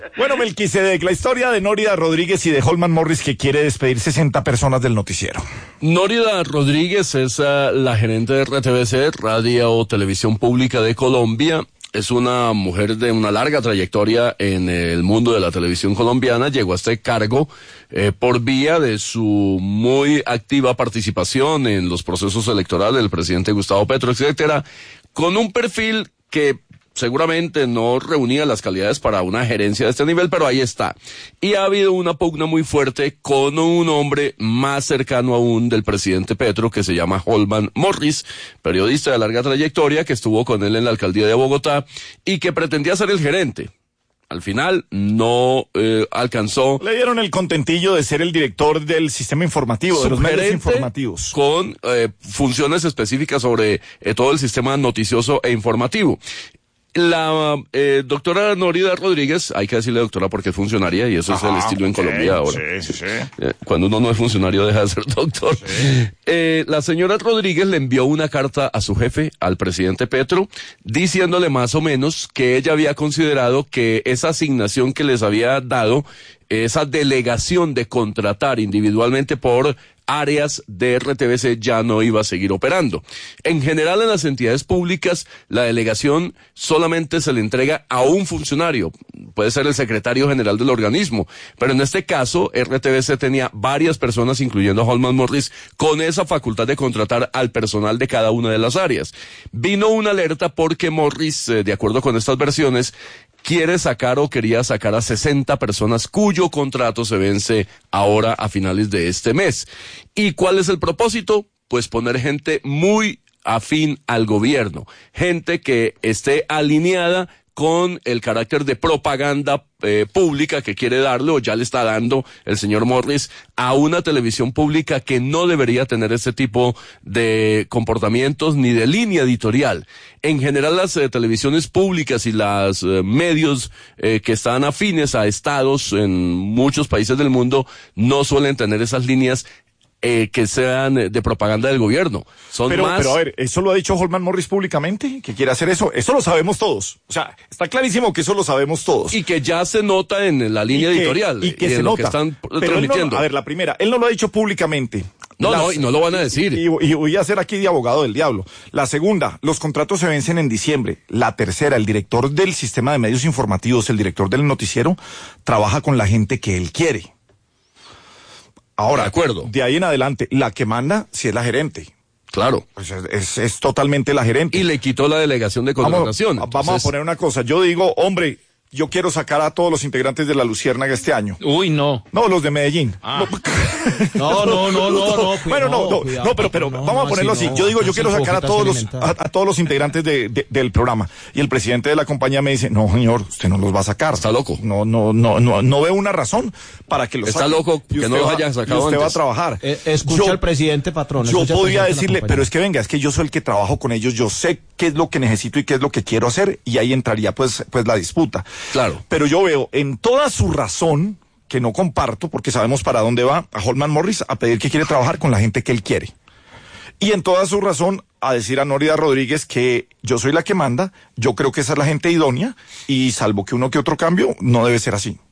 Bueno, Melquisedec, la historia de Nórida Rodríguez y de Holman Morris, que quiere despedir 60 personas del noticiero. Nórida Rodríguez es la gerente de RTBC, Radio o Televisión Pública de Colombia. Es una mujer de una larga trayectoria en el mundo de la televisión colombiana. Llegó a este cargo por vía de su muy activa participación en los procesos electorales del presidente Gustavo Petro, etcétera, con un perfil que seguramente no reunía las calidades para una gerencia de este nivel, pero ahí está. Y ha habido una pugna muy fuerte con un hombre más cercano aún del presidente Petro, que se llama Holman Morris, periodista de larga trayectoria, que estuvo con él en la alcaldía de Bogotá y que pretendía ser el gerente. Al final no alcanzó. Le dieron el contentillo de ser el director del sistema informativo, de los medios informativos. Con funciones específicas sobre todo el sistema noticioso e informativo. La doctora Nórida Rodríguez, hay que decirle doctora porque es funcionaria y eso es el estilo en Colombia ahora. Sí. Cuando uno no es funcionario deja de ser doctor. Sí. La señora Rodríguez le envió una carta a su jefe, al presidente Petro, diciéndole más o menos que ella había considerado que esa asignación que les había dado, esa delegación de contratar individualmente por áreas de RTBC ya no iba a seguir operando. En general, en las entidades públicas, la delegación solamente se le entrega a un funcionario, puede ser el secretario general del organismo, pero en este caso, RTBC tenía varias personas, incluyendo a Holman Morris, con esa facultad de contratar al personal de cada una de las áreas. Vino una alerta porque Morris, de acuerdo con estas versiones, quiere sacar o quería sacar a 60 personas cuyo contrato se vence ahora a finales de este mes. ¿Y cuál es el propósito? Pues poner gente muy afín al gobierno, gente que esté alineada con el carácter de propaganda pública que quiere darle o ya le está dando el señor Morris a una televisión pública que no debería tener ese tipo de comportamientos ni de línea editorial. En general, las televisiones públicas y los medios que están afines a estados en muchos países del mundo no suelen tener esas líneas que sean de propaganda del gobierno. Pero a ver, ¿eso lo ha dicho Holman Morris públicamente? ¿Que quiere hacer eso? Eso lo sabemos todos. O sea, está clarísimo que eso lo sabemos todos. Y que ya se nota en la línea editorial. Y que se nota. Lo que están transmitiendo. A ver, la primera, él no lo ha dicho públicamente. No, y no lo van a decir. Y voy a ser aquí de abogado del diablo. La segunda, los contratos se vencen en diciembre. La tercera, el director del sistema de medios informativos, el director del noticiero, trabaja con la gente que él quiere. Ahora, de acuerdo. De ahí en adelante, la que manda sí es la gerente. Claro. Pues es totalmente la gerente. Y le quitó la delegación de contratación. Vamos a poner una cosa. Yo digo, hombre, yo quiero sacar a todos los integrantes de la Luciérnaga este año. Uy, no. No, los de Medellín. Ah. No. Bueno, pero vamos a ponerlo así. Yo digo, yo quiero sacar a todos los integrantes del programa. Y el presidente de la compañía me dice, no, señor, usted no los va a sacar. Está loco. No veo una razón para que los saque. Está loco que no los haya sacado y usted antes. va a trabajar. Escucha al presidente, patrón. Yo podría decirle, pero es que venga, es que yo soy el que trabajo con ellos, yo sé qué es lo que necesito y qué es lo que quiero hacer, y ahí entraría pues la disputa. Claro. Pero yo veo en toda su razón, que no comparto, porque sabemos para dónde va, a Holman Morris a pedir que quiere trabajar con la gente que él quiere. Y en toda su razón a decir a Nórida Rodríguez que yo soy la que manda, yo creo que esa es la gente idónea, y salvo que uno que otro cambio, no debe ser así.